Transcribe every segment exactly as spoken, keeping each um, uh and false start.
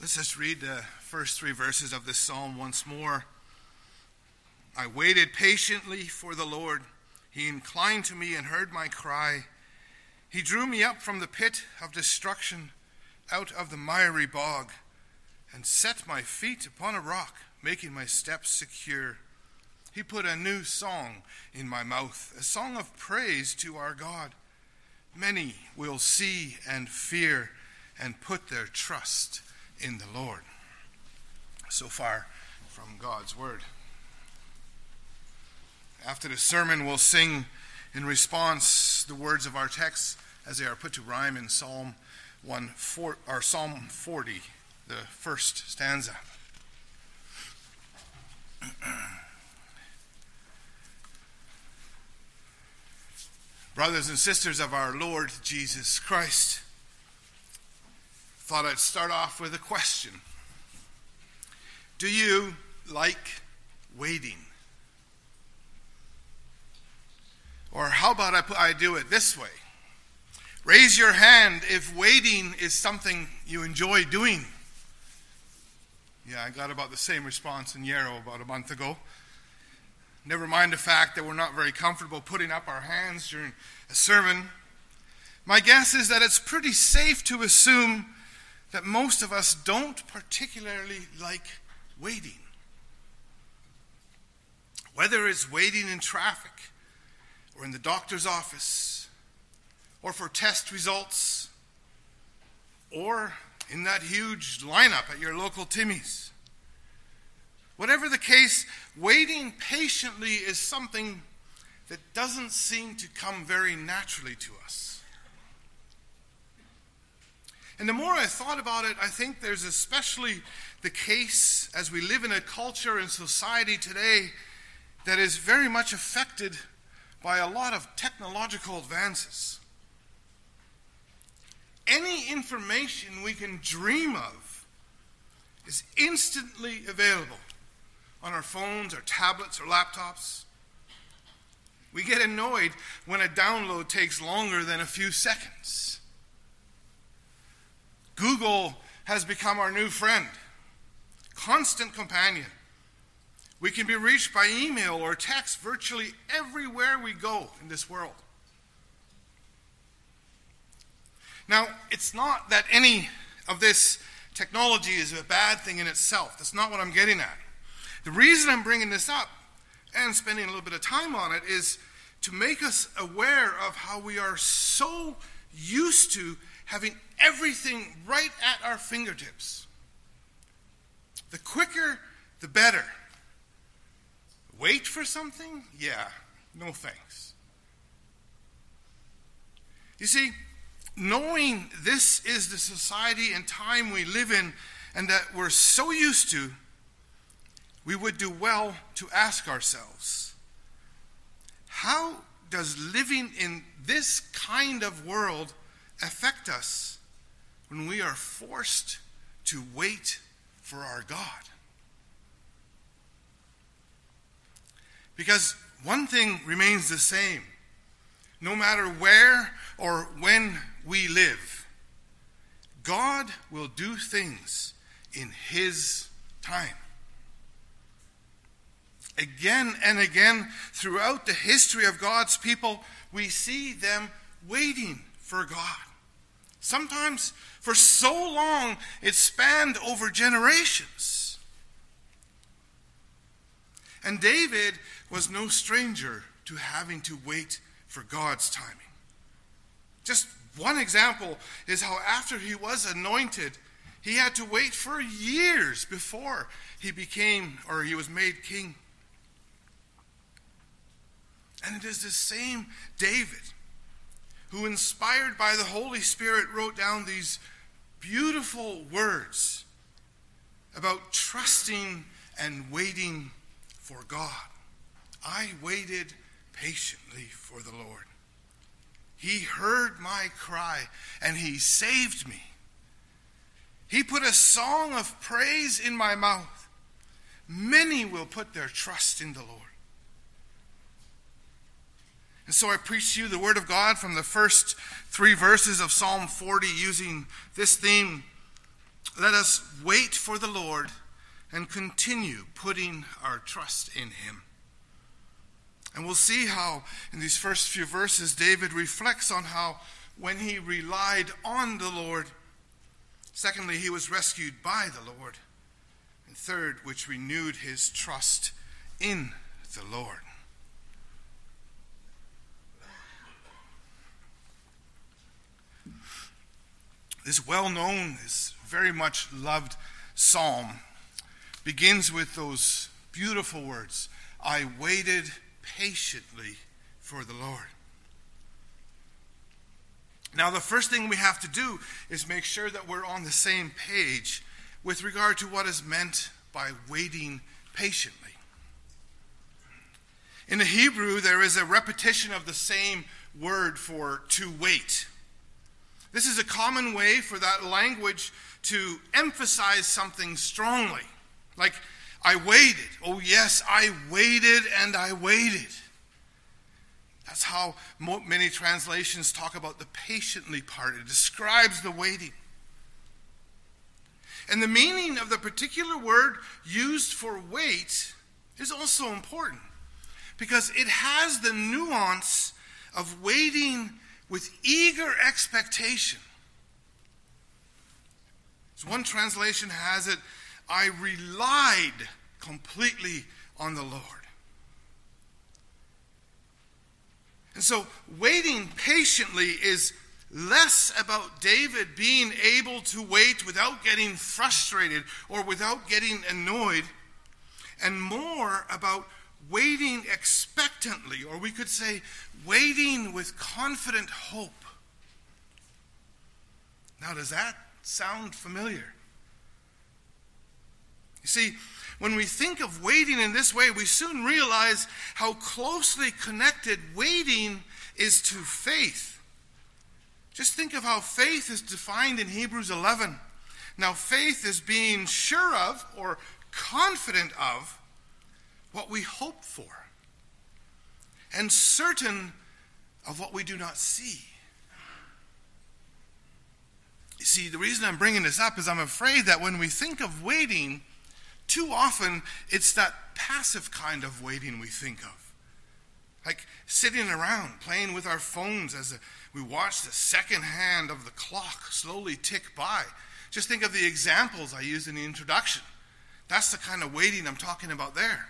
Let's just read the first three verses of this psalm once more. I waited patiently for the Lord. He inclined to me and heard my cry. He drew me up from the pit of destruction, out of the miry bog, and set my feet upon a rock, making my steps secure. He put a new song in my mouth, a song of praise to our God. Many will see and fear and put their trust in the Lord. So far from God's word. After the sermon, we'll sing in response the words of our text as they are put to rhyme in Psalm one, four, or Psalm forty, the first stanza. Brothers and sisters of our Lord Jesus Christ, thought I'd start off with a question. Do you like waiting? Or how about I, put, I do it this way? Raise your hand if waiting is something you enjoy doing. Yeah, I got about the same response in Yarrow about a month ago. Never mind the fact that we're not very comfortable putting up our hands during a sermon. My guess is that it's pretty safe to assume that most of us don't particularly like waiting. Whether it's waiting in traffic, or in the doctor's office, or for test results, or in that huge lineup at your local Timmy's. Whatever the case, waiting patiently is something that doesn't seem to come very naturally to us. And the more I thought about it, I think there's especially the case as we live in a culture and society today that is very much affected by a lot of technological advances. Any information we can dream of is instantly available on our phones, our tablets, or laptops. We get annoyed when a download takes longer than a few seconds. Google has become our new friend, constant companion. We can be reached by email or text virtually everywhere we go in this world. Now, it's not that any of this technology is a bad thing in itself. That's not what I'm getting at. The reason I'm bringing this up and spending a little bit of time on it is to make us aware of how we are so used to having everything right at our fingertips. The quicker, the better. Wait for something? Yeah, no thanks. You see, knowing this is the society and time we live in and that we're so used to, we would do well to ask ourselves, how does living in this kind of world affect us when we are forced to wait for our God? Because one thing remains the same. No matter where or when we live, God will do things in His time. Again and again, throughout the history of God's people, we see them waiting for God. Sometimes for so long, it spanned over generations. And David was no stranger to having to wait for God's timing. Just one example is how after he was anointed, he had to wait for years before he became, or he was made king. And it is the same David who, inspired by the Holy Spirit, wrote down these beautiful words about trusting and waiting for God. I waited patiently for the Lord. He heard my cry and He saved me. He put a song of praise in my mouth. Many will put their trust in the Lord. And so I preach to you the Word of God from the first three verses of Psalm forty using this theme let us wait for the Lord and continue putting our trust in him. And we'll see how in these first few verses David reflects on how when he relied on the Lord, secondly, he was rescued by the Lord, and third, which renewed his trust in the Lord. This well-known, this very much loved psalm begins with those beautiful words, I waited patiently for the Lord. Now, the first thing we have to do is make sure that we're on the same page with regard to what is meant by waiting patiently. In the Hebrew, there is a repetition of the same word for to wait. This is a common way for that language to emphasize something strongly. Like, I waited. Oh, yes, I waited and I waited. That's how many translations talk about the patiently part. It describes the waiting. And the meaning of the particular word used for wait is also important, because it has the nuance of waiting with eager expectation. So one translation has it, I relied completely on the Lord. And so waiting patiently is less about David being able to wait without getting frustrated or without getting annoyed, and more about waiting expectantly, or we could say waiting with confident hope. Now, does that sound familiar? You see, when we think of waiting in this way, we soon realize how closely connected waiting is to faith. Just think of how faith is defined in Hebrews eleven. Now, faith is being sure of or confident of what we hope for, and certain of what we do not see. You see, the reason I'm bringing this up is I'm afraid that when we think of waiting, too often it's that passive kind of waiting we think of. Like sitting around, playing with our phones as we watch the second hand of the clock slowly tick by. Just think of the examples I used in the introduction. That's the kind of waiting I'm talking about there.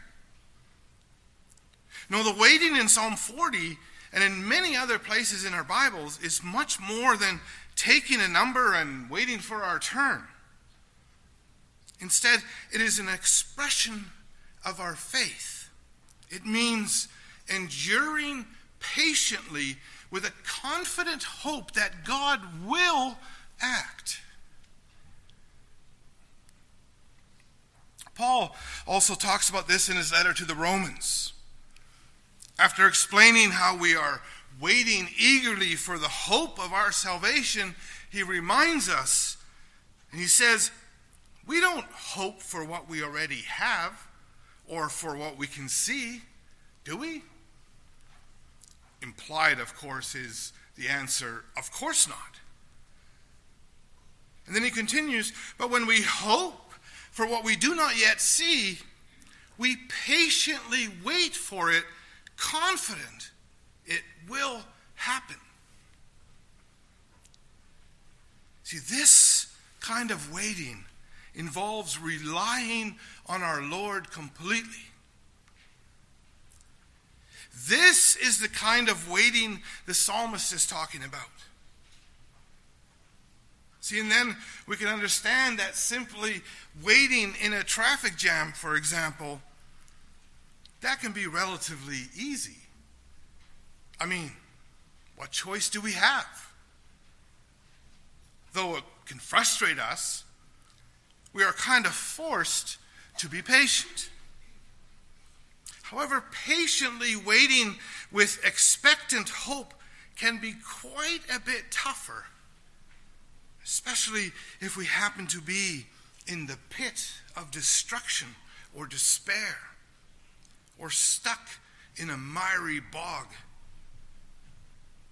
No, the waiting in Psalm forty and in many other places in our Bibles is much more than taking a number and waiting for our turn. Instead, it is an expression of our faith. It means enduring patiently with a confident hope that God will act. Paul also talks about this in his letter to the Romans. After explaining how we are waiting eagerly for the hope of our salvation, he reminds us, and he says, we don't hope for what we already have or for what we can see, do we? Implied, of course, is the answer, of course not. And then he continues, but when we hope for what we do not yet see, we patiently wait for it, confident it will happen. See, this kind of waiting involves relying on our Lord completely. This is the kind of waiting the psalmist is talking about. See, and then we can understand that simply waiting in a traffic jam, for example, that can be relatively easy. I mean, what choice do we have? Though it can frustrate us, we are kind of forced to be patient. However, patiently waiting with expectant hope can be quite a bit tougher, especially if we happen to be in the pit of destruction or despair, or stuck in a miry bog.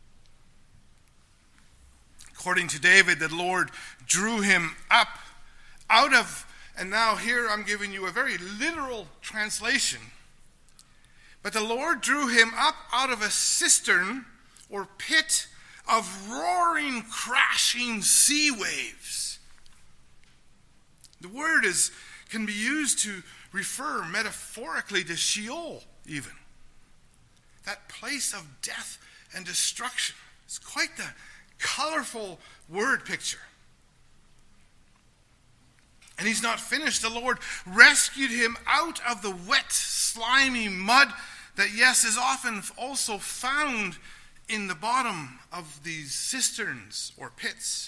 According to David, the Lord drew him up out of, and now here I'm giving you a very literal translation, but the Lord drew him up out of a cistern or pit of roaring, crashing sea waves. The word is can be used to refer metaphorically to Sheol even. That place of death and destruction. It's quite the colorful word picture. And he's not finished. The Lord rescued him out of the wet, slimy mud that, yes, is often also found in the bottom of these cisterns or pits.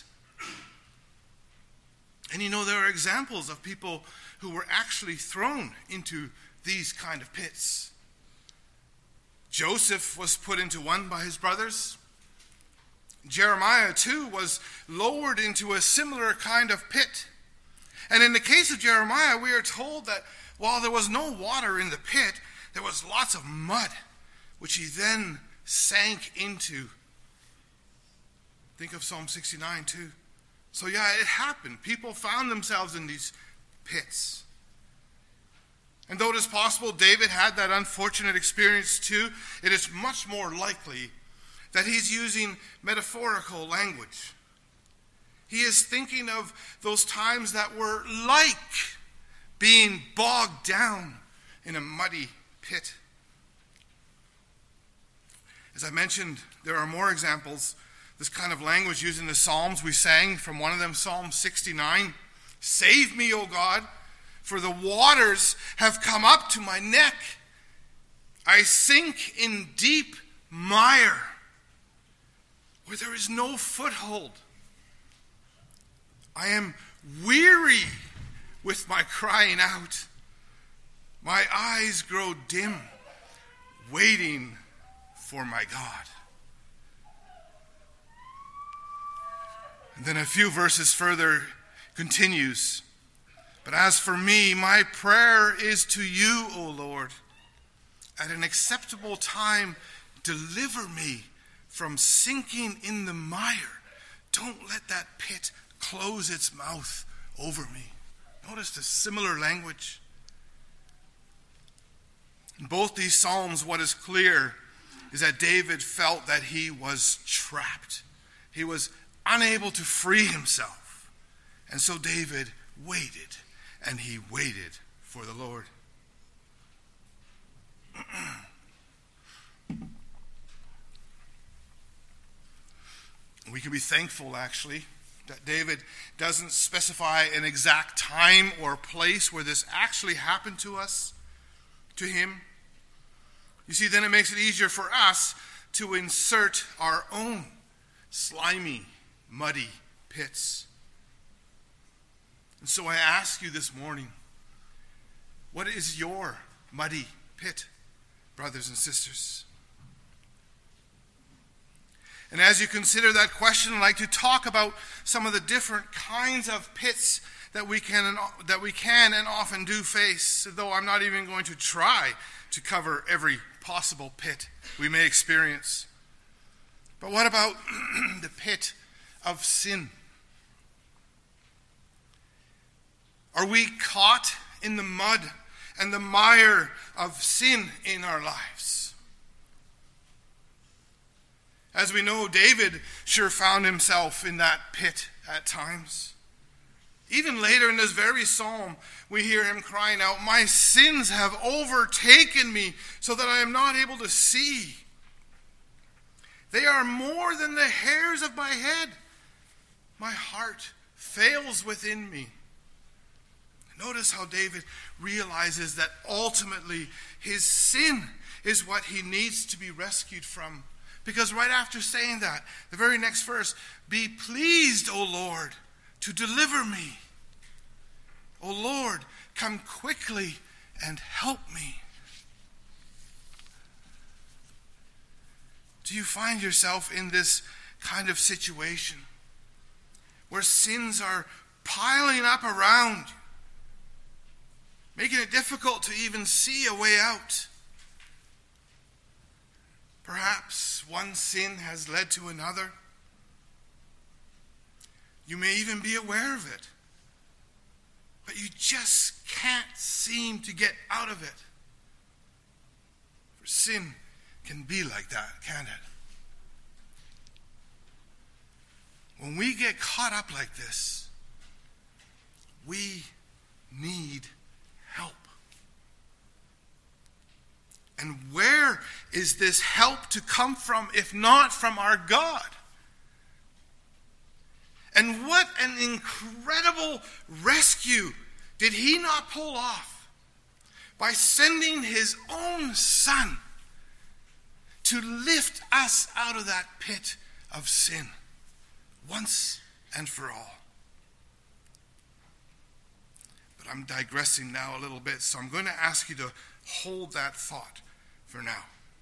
And you know, there are examples of people who were actually thrown into these kind of pits. Joseph was put into one by his brothers. Jeremiah, too, was lowered into a similar kind of pit. And in the case of Jeremiah, we are told that while there was no water in the pit, there was lots of mud, which he then sank into. Think of Psalm sixty-nine, too. So yeah, it happened. People found themselves in these pits. And though it is possible David had that unfortunate experience too, it is much more likely that he's using metaphorical language. He is thinking of those times that were like being bogged down in a muddy pit. As I mentioned, there are more examples. This kind of language used in the Psalms. We sang from one of them, Psalm sixty-nine. Save me, O God, for the waters have come up to my neck. I sink in deep mire where there is no foothold. I am weary with my crying out. My eyes grow dim, waiting for my God. And then a few verses further continues. But as for me, my prayer is to you, O Lord. At an acceptable time, deliver me from sinking in the mire. Don't let that pit close its mouth over me. Notice the similar language. In both these Psalms, what is clear is that David felt that he was trapped. He was unable to free himself. And so David waited, and he waited for the Lord. We can be thankful, actually, that David doesn't specify an exact time or place where this actually happened to us, to him. You see, then it makes it easier for us to insert our own slimy, muddy pits. And so I ask you this morning, what is your muddy pit, brothers and sisters? And as you consider that question, I'd like to talk about some of the different kinds of pits that we can and, that we can and often do face, though I'm not even going to try to cover every possible pit we may experience. But what about the pit of sin? Are we caught in the mud and the mire of sin in our lives? As we know, David sure found himself in that pit at times. Even later in this very psalm, we hear him crying out, "My sins have overtaken me so that I am not able to see. They are more than the hairs of my head. My heart fails within me." Notice how David realizes that ultimately his sin is what he needs to be rescued from. Because right after saying that, the very next verse, "Be pleased, O Lord, to deliver me. O Lord, come quickly and help me." Do you find yourself in this kind of situation where sins are piling up around you, making it difficult to even see a way out? Perhaps one sin has led to another. You may even be aware of it. but you just can't seem to get out of it. For sin can be like that, can't it? When we get caught up like this, we need help. And where is this help to come from if not from our God? And what an incredible rescue did he not pull off by sending his own Son to lift us out of that pit of sin once and for all. But I'm digressing now a little bit, so I'm going to ask you to hold that thought for now.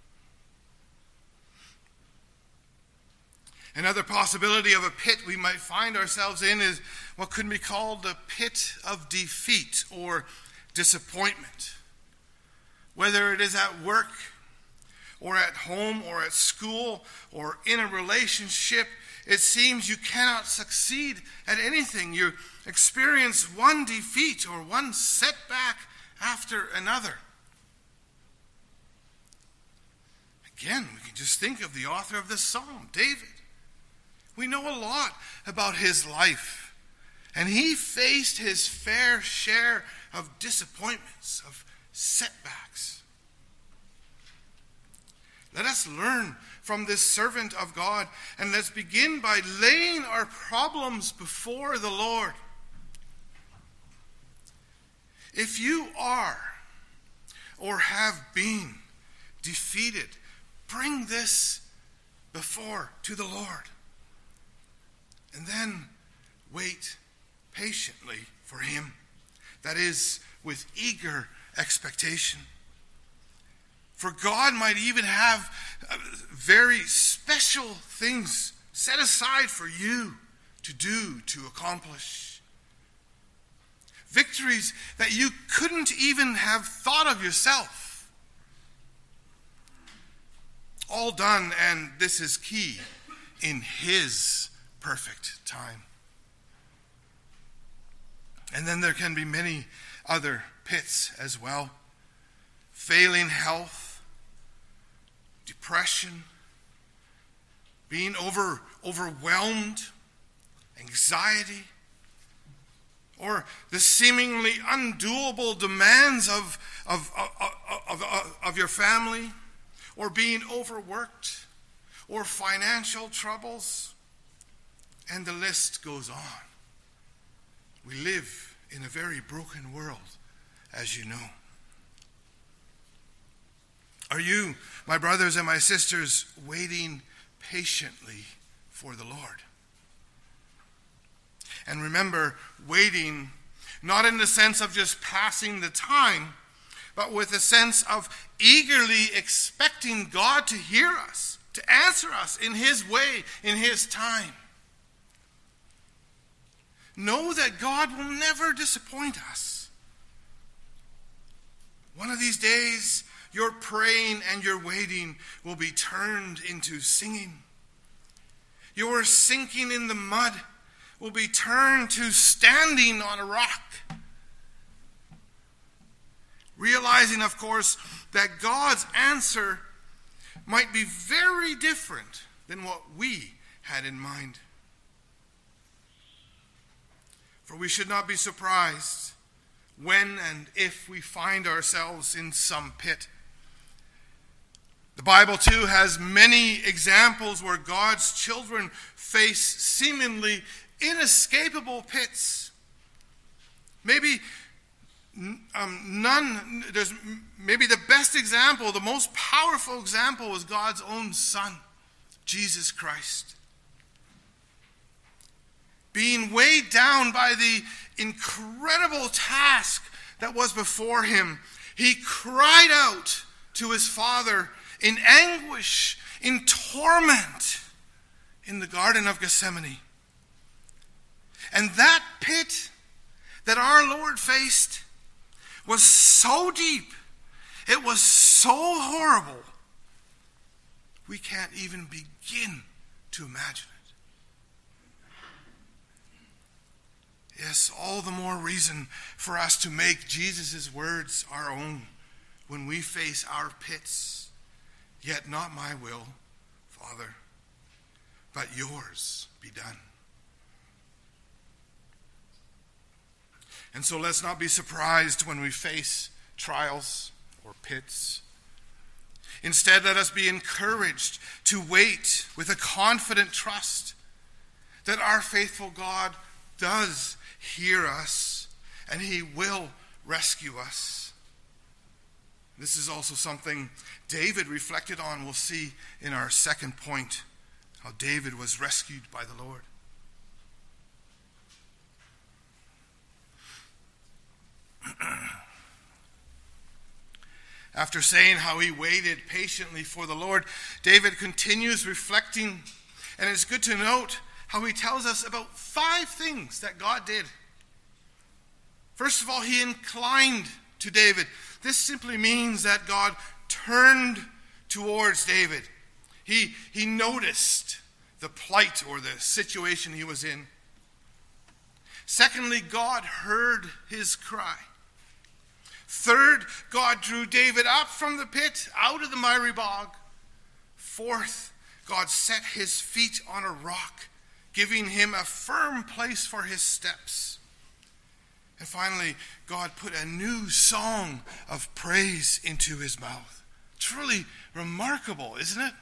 Another possibility of a pit we might find ourselves in is what could be called the pit of defeat or disappointment. Whether it is at work or at home or at school or in a relationship, it seems you cannot succeed at anything. You experience one defeat or one setback after another. Again, we can just think of the author of this psalm, David. We know a lot about his life, and he faced his fair share of disappointments, of setbacks. Let us learn from this servant of God, and let's begin by laying our problems before the Lord. If you are or have been defeated, bring this before to the Lord. And then wait patiently for him. That is, with eager expectation. For God might even have very special things set aside for you to do, to accomplish. Victories that you couldn't even have thought of yourself. All done, and this is key, in his perfect time. And then there can be many other pits as well. Failing health, depression, being over, overwhelmed, anxiety, or the seemingly undoable demands of, of, of, of, of, of your family, or being overworked, or financial troubles, and the list goes on. We live in a very broken world, as you know. Are you, my brothers and my sisters, waiting patiently for the Lord? And remember, waiting not in the sense of just passing the time, but with a sense of eagerly expecting God to hear us, to answer us in his way, in his time. Know that God will never disappoint us. One of these days, your praying and your waiting will be turned into singing. Your sinking in the mud will be turned to standing on a rock. Realizing, of course, that God's answer might be very different than what we had in mind. For we should not be surprised when and if we find ourselves in some pit. The Bible, too, has many examples where God's children face seemingly inescapable pits. Maybe um, none, there's maybe the best example, the most powerful example was God's own Son, Jesus Christ. Being weighed down by the incredible task that was before him, he cried out to his Father in anguish, in torment, in the Garden of Gethsemane. And that pit that our Lord faced was so deep, it was so horrible, we can't even begin to imagine it. Yes, all the more reason for us to make Jesus' words our own when we face our pits. Yet not my will, Father, but yours be done. And so let's not be surprised when we face trials or pits. Instead, let us be encouraged to wait with a confident trust that our faithful God does hear us and he will rescue us. This is also something David reflected on. We'll see in our second point how David was rescued by the Lord. After saying how he waited patiently for the Lord, David continues reflecting, and it's good to note how he tells us about five things that God did. First of all, he inclined to David. This simply means that God turned towards David. He, he noticed the plight or the situation he was in. Secondly, God heard his cry. Third, God drew David up from the pit, out of the miry bog. Fourth, God set his feet on a rock, giving him a firm place for his steps. And finally, God put a new song of praise into his mouth. Truly remarkable, isn't it?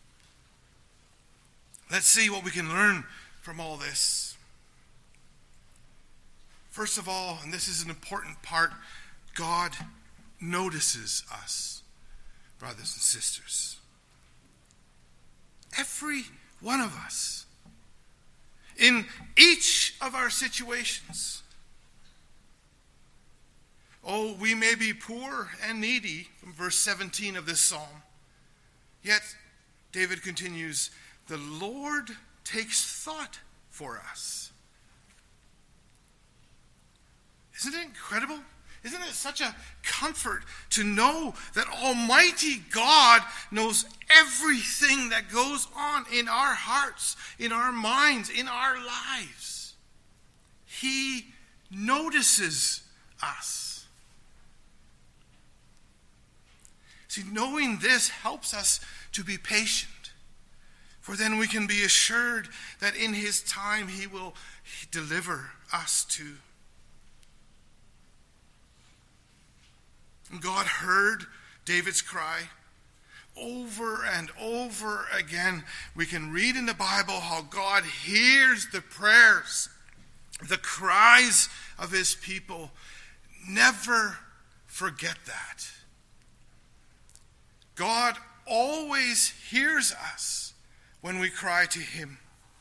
Let's see what we can learn from all this. First of all, and this is an important part, God notices us, brothers and sisters. Every one of us, in each of our situations. Oh, we may be poor and needy, from verse seventeen of this psalm. Yet, David continues, the Lord takes thought for us. Isn't it incredible? Isn't it such a comfort to know that Almighty God knows everything that goes on in our hearts, in our minds, in our lives? He notices us. See, knowing this helps us to be patient, for then we can be assured that in his time he will deliver us too. And God heard David's cry over and over again. We can read in the Bible how God hears the prayers, the cries of his people. Never forget that. God always hears us when we cry to him.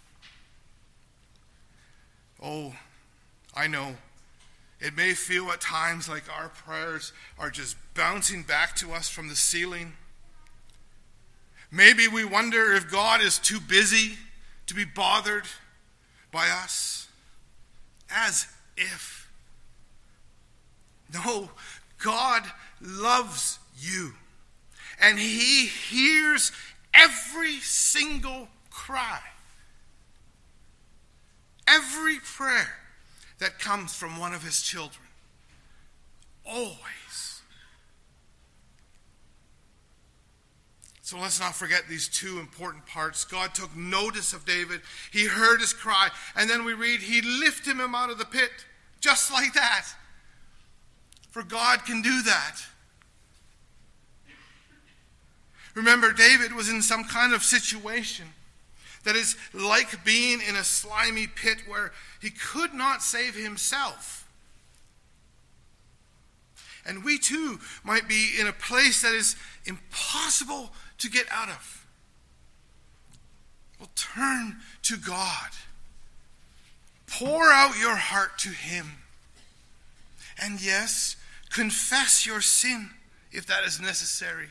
Oh, I know. It may feel at times like our prayers are just bouncing back to us from the ceiling. Maybe we wonder if God is too busy to be bothered by us. As if. No, God loves you. And he hears every single cry. Every prayer that comes from one of his children. Always. So let's not forget these two important parts. God took notice of David. He heard his cry. And then we read, he lifted him out of the pit. Just like that. For God can do that. Remember, David was in some kind of situation that is like being in a slimy pit where he could not save himself. And we too might be in a place that is impossible to get out of. Well, turn to God. Pour out your heart to him. And yes, confess your sin if that is necessary.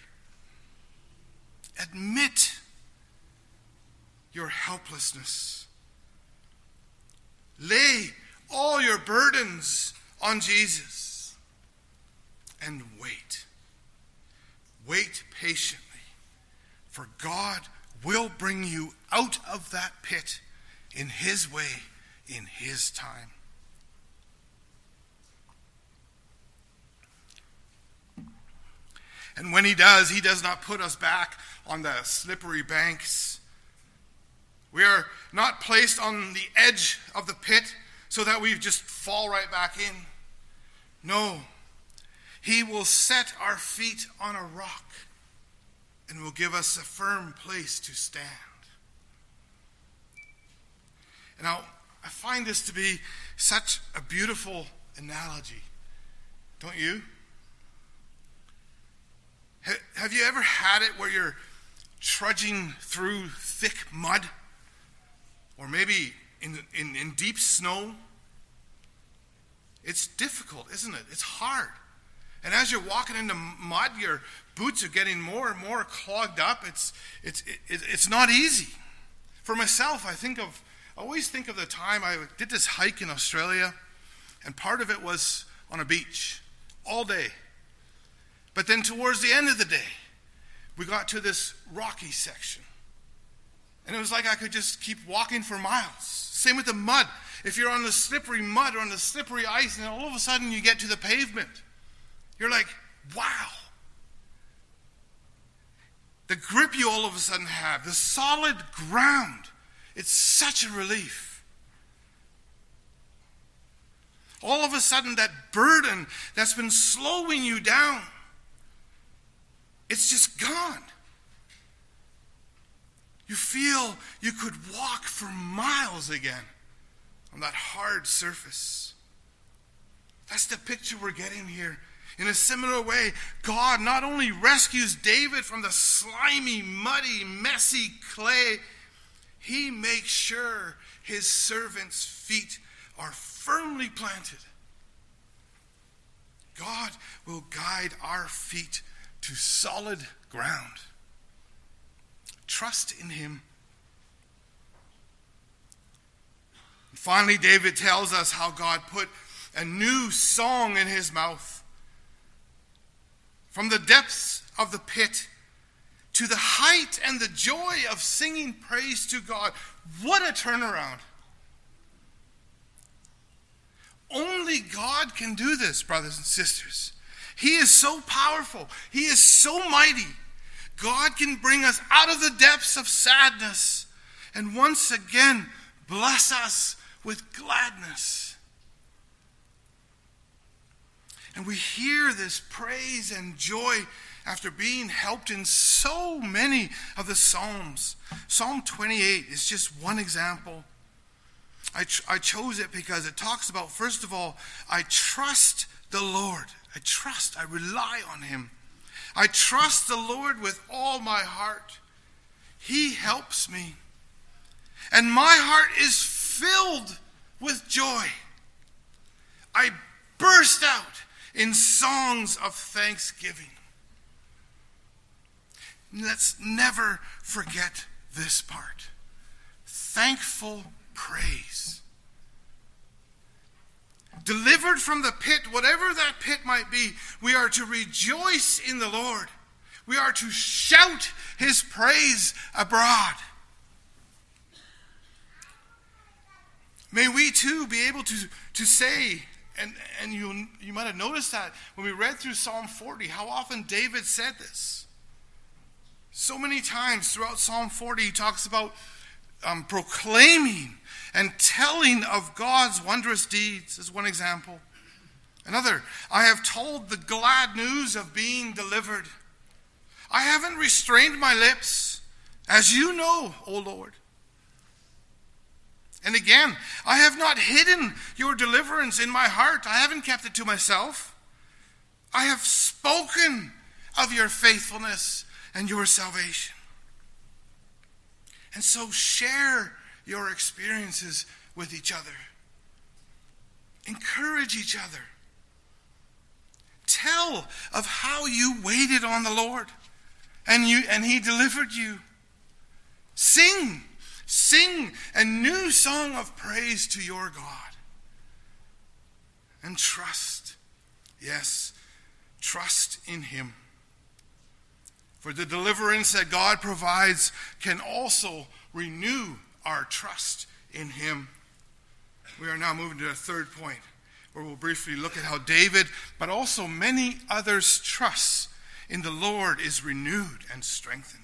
Admit your helplessness. Lay all your burdens on Jesus and wait. Wait patiently, for God will bring you out of that pit in his way, in his time. And when he does, he does not put us back on the slippery banks. We are not placed on the edge of the pit so that we just fall right back in. No, he will set our feet on a rock and will give us a firm place to stand. And now, I find this to be such a beautiful analogy, don't you? Have you ever had it where you're trudging through thick mud, or maybe in, in, in deep snow? It's difficult, isn't it? It's hard. And as you're walking into mud, your boots are getting more and more clogged up. It's it's it, it's not easy. For myself, I think of I always think of the time I did this hike in Australia, and part of it was on a beach all day. But then towards the end of the day, we got to this rocky section. And it was like I could just keep walking for miles. Same with the mud. If you're on the slippery mud or on the slippery ice, and all of a sudden you get to the pavement, you're like, wow. The grip you all of a sudden have, the solid ground, it's such a relief. All of a sudden that burden that's been slowing you down, it's just gone. You feel you could walk for miles again on that hard surface. That's the picture we're getting here. In a similar way, God not only rescues David from the slimy, muddy, messy clay, he makes sure his servant's feet are firmly planted. God will guide our feet to solid ground. Trust in him. And finally, David tells us how God put a new song in his mouth. From the depths of the pit to the height and the joy of singing praise to God. What a turnaround. Only God can do this, brothers and sisters. He is so powerful. He is so mighty. God can bring us out of the depths of sadness and once again bless us with gladness. And we hear this praise and joy after being helped in so many of the Psalms. Psalm twenty-eight is just one example. I, ch- I chose it because it talks about, first of all, I trust the Lord. I trust, I rely on him. I trust the Lord with all my heart. He helps me. And my heart is filled with joy. I burst out in songs of thanksgiving. Let's never forget this part. Thankful praise. Delivered from the pit, whatever that pit might be, we are to rejoice in the Lord. We are to shout his praise abroad. May we too be able to, to say, and, and you, you might have noticed that when we read through Psalm forty, how often David said this. So many times throughout Psalm forty, he talks about um, proclaiming and telling of God's wondrous deeds, is one example. Another, I have told the glad news of being delivered. I haven't restrained my lips, as you know, O Lord. And again, I have not hidden your deliverance in my heart. I haven't kept it to myself. I have spoken of your faithfulness and your salvation. And so share your experiences with each other. Encourage each other. Tell of how you waited on the Lord and you and he delivered you. Sing. Sing a new song of praise to your God. And trust. Yes, trust in him. For the deliverance that God provides can also renew our trust in him. We are now moving to the third point, where we'll briefly look at how David, but also many others, trust in the Lord is renewed and strengthened.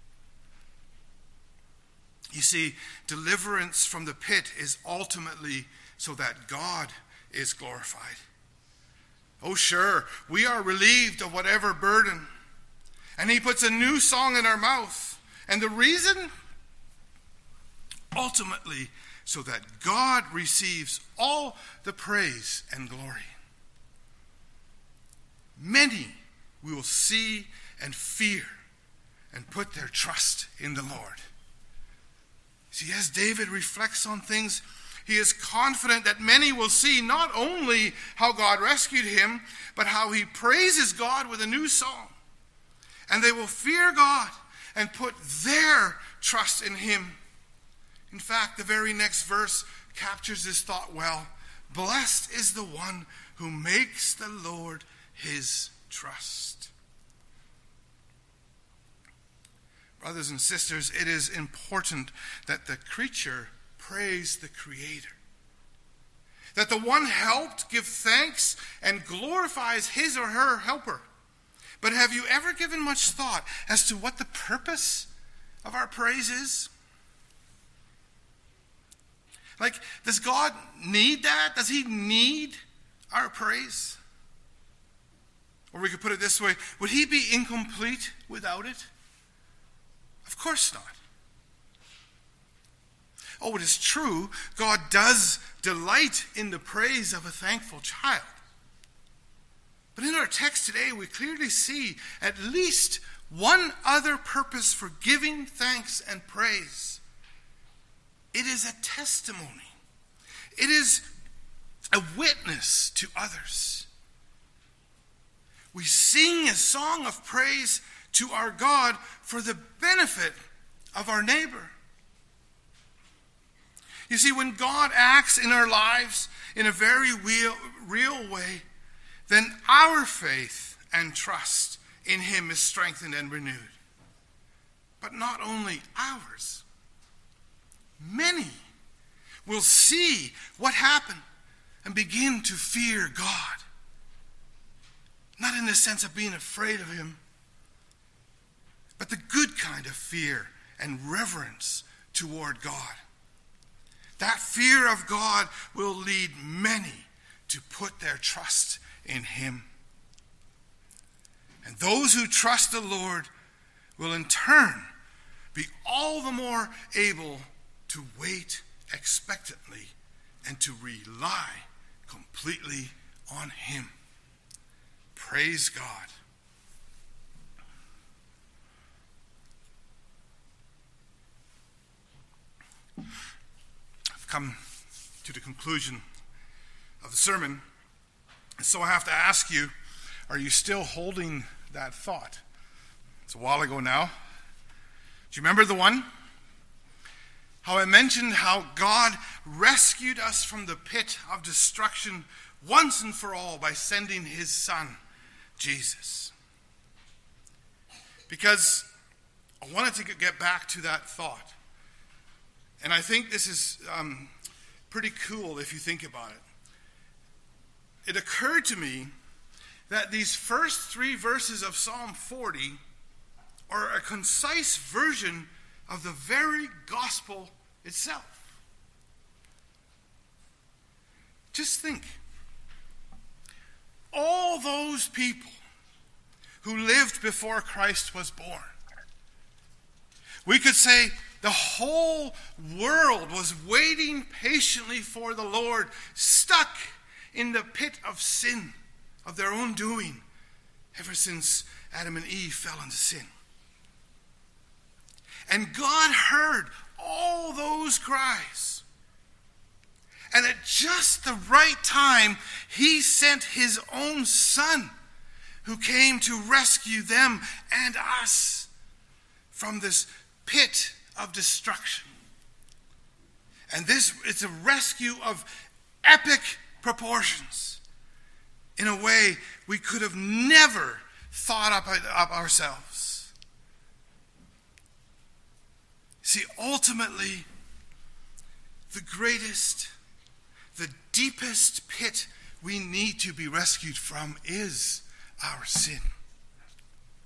You see, deliverance from the pit is ultimately so that God is glorified. Oh, sure, we are relieved of whatever burden, and he puts a new song in our mouth. And the reason? Ultimately, so that God receives all the praise and glory. Many will see and fear and put their trust in the Lord. See, as David reflects on things, he is confident that many will see not only how God rescued him, but how he praises God with a new song. And they will fear God and put their trust in him. In fact, the very next verse captures this thought well. Blessed is the one who makes the Lord his trust. Brothers and sisters, it is important that the creature praise the Creator. That the one helped give thanks and glorifies his or her helper. But have you ever given much thought as to what the purpose of our praise is? Like, does God need that? Does he need our praise? Or we could put it this way, would he be incomplete without it? Of course not. Oh, it is true, God does delight in the praise of a thankful child. But in our text today, we clearly see at least one other purpose for giving thanks and praise. It is a testimony. It is a witness to others. We sing a song of praise to our God for the benefit of our neighbor. You see, when God acts in our lives in a very real, real way, then our faith and trust in him is strengthened and renewed. But not only ours. Many will see what happened and begin to fear God. Not in the sense of being afraid of him, but the good kind of fear and reverence toward God. That fear of God will lead many to put their trust in him. And those who trust the Lord will in turn be all the more able to wait expectantly and to rely completely on him. Praise God. I've come to the conclusion of the sermon, and so I have to ask you, are you still holding that thought? It's a while ago now. Do you remember the one? How I mentioned how God rescued us from the pit of destruction once and for all by sending his Son, Jesus. Because I wanted to get back to that thought. And I think this is um, pretty cool if you think about it. It occurred to me that these first three verses of Psalm forty are a concise version of the very gospel itself. Just think. All those people who lived before Christ was born. We could say the whole world was waiting patiently for the Lord, stuck in the pit of sin, of their own doing, ever since Adam and Eve fell into sin. And God heard all those cries. And at just the right time, he sent his own Son, who came to rescue them and us from this pit of destruction. And this is a rescue of epic proportions, in a way we could have never thought up, up ourselves. See, ultimately, the greatest, the deepest pit we need to be rescued from is our sin.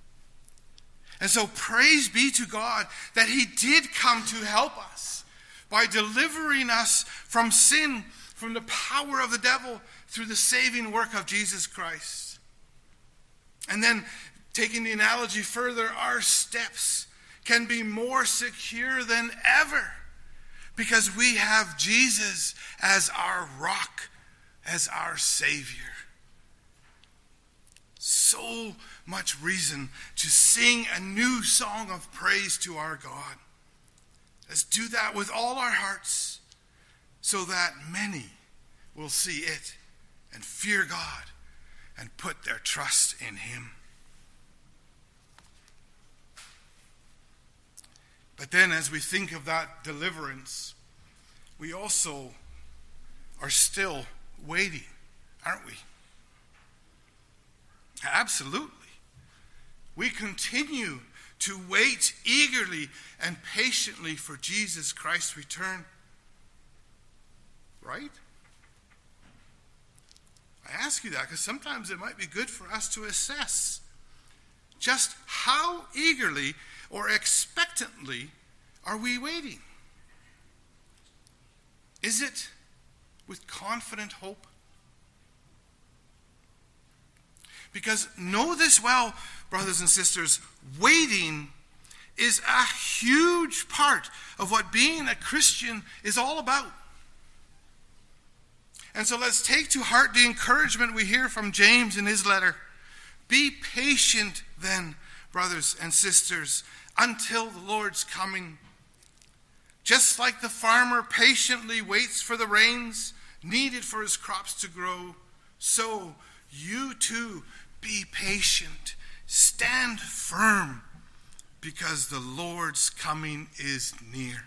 And so praise be to God that he did come to help us by delivering us from sin, from the power of the devil, through the saving work of Jesus Christ. And then, taking the analogy further, our steps can be more secure than ever because we have Jesus as our rock, as our Savior. So much reason to sing a new song of praise to our God. Let's do that with all our hearts so that many will see it and fear God and put their trust in him. But then as we think of that deliverance, we also are still waiting, aren't we? Absolutely. We continue to wait eagerly and patiently for Jesus Christ's return. Right? I ask you that because sometimes it might be good for us to assess just how eagerly or expectantly are we waiting? Is it with confident hope? Because know this well, brothers and sisters, waiting is a huge part of what being a Christian is all about. And so let's take to heart the encouragement we hear from James in his letter. Be patient then, brothers and sisters, until the Lord's coming. Just like the farmer patiently waits for the rains needed for his crops to grow, so you too be patient. Stand firm, because the Lord's coming is near.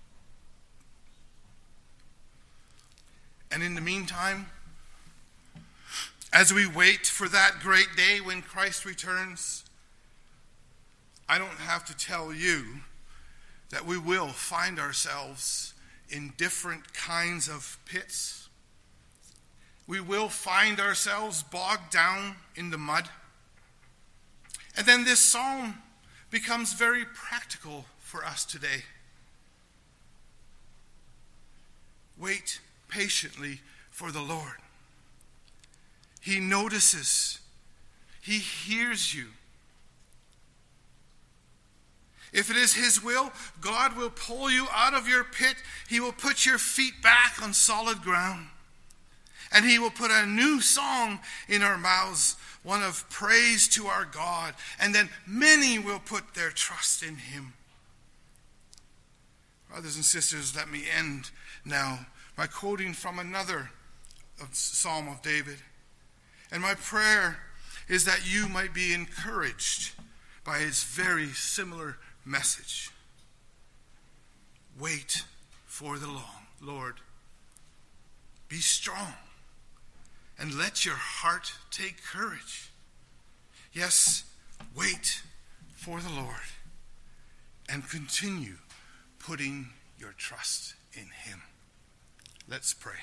And in the meantime, as we wait for that great day when Christ returns, I don't have to tell you that we will find ourselves in different kinds of pits. We will find ourselves bogged down in the mud. And then this psalm becomes very practical for us today. Wait patiently for the Lord. He notices. He hears you. If it is his will, God will pull you out of your pit. He will put your feet back on solid ground. And he will put a new song in our mouths, one of praise to our God. And then many will put their trust in him. Brothers and sisters, let me end now by quoting from another Psalm of David. And my prayer is that you might be encouraged by his very similar message. Wait for the long Lord. Be strong and let your heart take courage. Yes, wait for the Lord and continue putting your trust in him. Let's pray.